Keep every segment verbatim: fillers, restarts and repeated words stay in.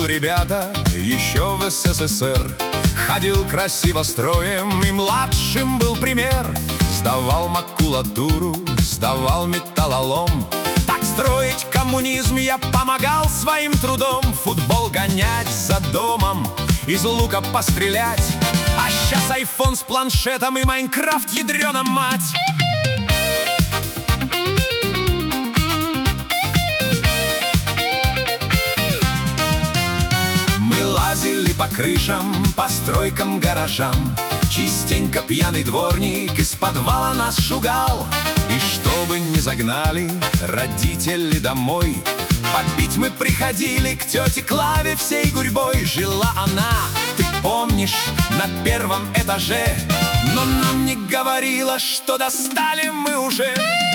ребята, еще в СССР. Ходил красиво строем, и младшим был пример. Сдавал макулатуру, сдавал металлолом. Так строить коммунизм я помогал своим трудом. Футбол гонять за домом, из лука пострелять. А сейчас айфон с планшетом и Майнкрафт, ядрена мать. Мы лазили по крышам, по стройкам, гаражам. Частенько пьяный дворник из подвала нас шугал. И чтобы не загнали родители домой, попить мы приходили к тете Клаве всей гурьбой. Жила она, ты помнишь, на первом этаже, но нам не говорила, что достали мы уже.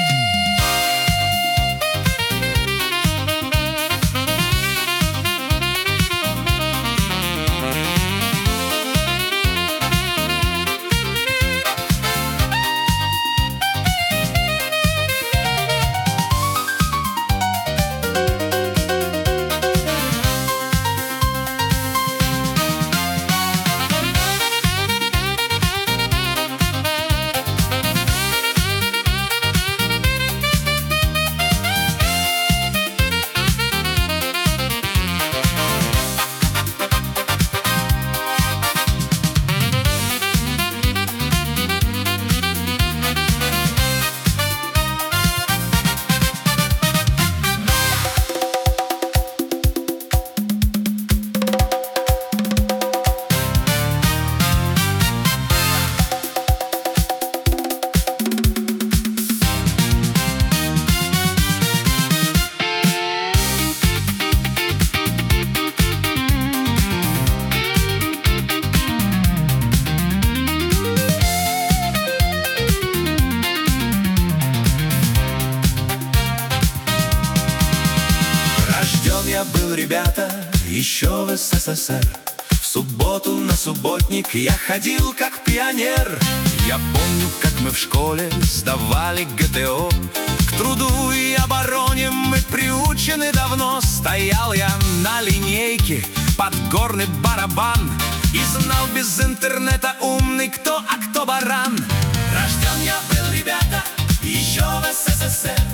Я был, ребята, еще в СССР. В субботу на субботник я ходил как пионер. Я помню, как мы в школе сдавали ГТО. К труду и обороне мы приучены давно. Стоял я на линейке под горный барабан и знал без интернета умный, кто, а кто баран. Рожден я был, ребята, еще в СССР.